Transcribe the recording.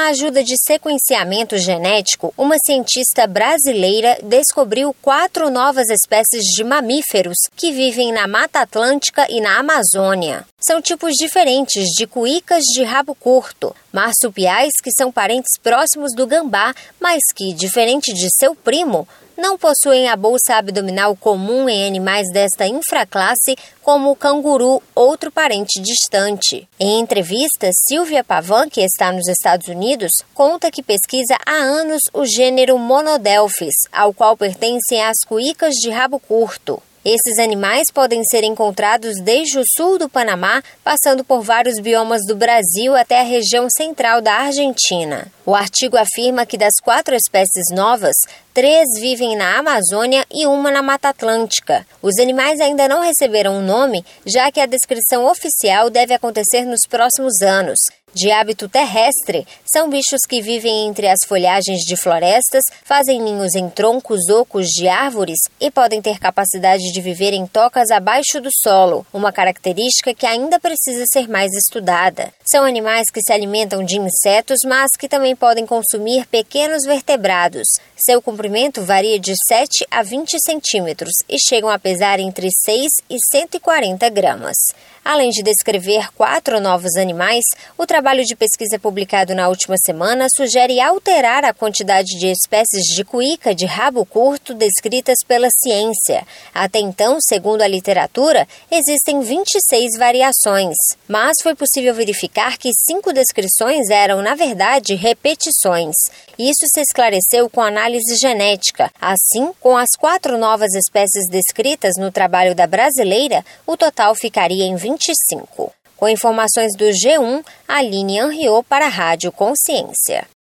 a ajuda de sequenciamento genético, uma cientista brasileira descobriu 4 novas espécies de mamíferos que vivem na Mata Atlântica e na Amazônia. São tipos diferentes de cuícas de rabo curto, marsupiais que são parentes próximos do gambá, mas que, diferente de seu primo, não possuem a bolsa abdominal comum em animais desta infraclasse, como o canguru, outro parente distante. Em entrevista, Silvia Pavan, que está nos Estados Unidos, conta que pesquisa há anos o gênero Monodelphis, ao qual pertencem as cuícas de rabo curto. Esses animais podem ser encontrados desde o sul do Panamá, passando por vários biomas do Brasil até a região central da Argentina. O artigo afirma que das 4 espécies novas, 3 vivem na Amazônia e uma na Mata Atlântica. Os animais ainda não receberam um nome, já que a descrição oficial deve acontecer nos próximos anos. De hábito terrestre, são bichos que vivem entre as folhagens de florestas, fazem ninhos em troncos ocos de árvores e podem ter capacidade de viver em tocas abaixo do solo, uma característica que ainda precisa ser mais estudada. São animais que se alimentam de insetos, mas que também podem consumir pequenos vertebrados. Seu comprimento varia de 7 a 20 centímetros e chegam a pesar entre 6 e 140 gramas. Além de descrever 4 novos animais, o trabalho de pesquisa publicado na última semana sugere alterar a quantidade de espécies de cuíca de rabo curto descritas pela ciência. Até então, segundo a literatura, existem 26 variações, mas foi possível verificar que 5 descrições eram, na verdade, repetições. Isso se esclareceu com análise genética. Assim, com as 4 novas espécies descritas no trabalho da brasileira, o total ficaria em 25. Com informações do G1, Aline Henriot para a Rádio Consciência.